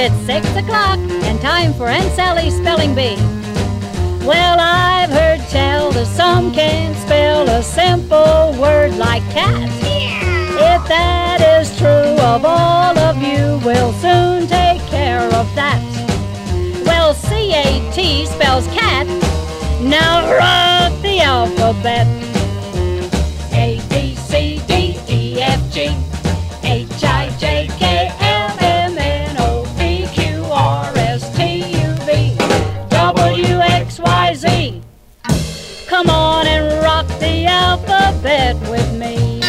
It's 6 o'clock and time for Aunt Sally's Spelling Bee. Well, I've heard tell that some can't spell a simple word like cat. If that is true of all of you, we'll soon take care of that. Well, C-A-T spells cat. Now rock the alphabet. A, B, C, D, E, F, G, H, I, J, K, L, M, N, O, P, Q, R, S, T, U, V, W, X, Y, Z. Come on and rock the alphabet with me.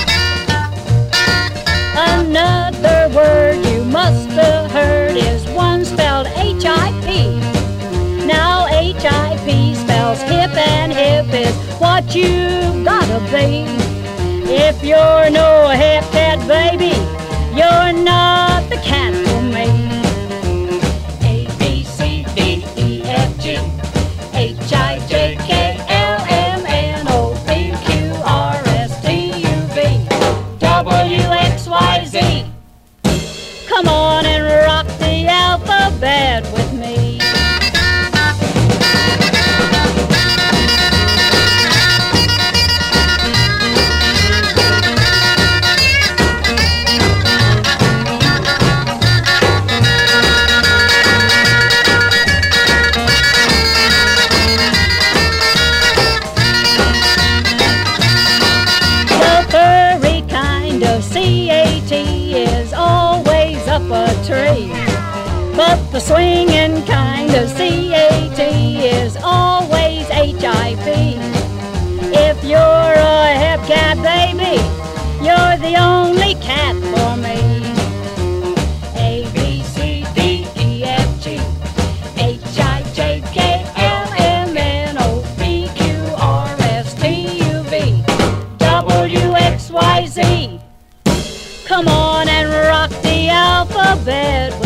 Another word you must have heard is one spelled H-I-P. Now H-I-P spells hip, and hip is what you gotta be. If you're no hip cat baby, you're not the cat for me. A, B, C, D, E, F, G, H, I, J, K, L, M, N, O, P, Q, R, S, T, U, V, W, X, Y, Z. Come on and rock the alphabet with me. C-A-T is always up a tree, but the swinging kind of C-A-T is always H-I-P. If you're a hip cat baby, you're the only cat for me. A, B, C, D, E, F, G, H, I, J, K, L, M, N, O, P, Q, R, S, T, U, V, W, X, Y, Z. Come on and rock the alphabet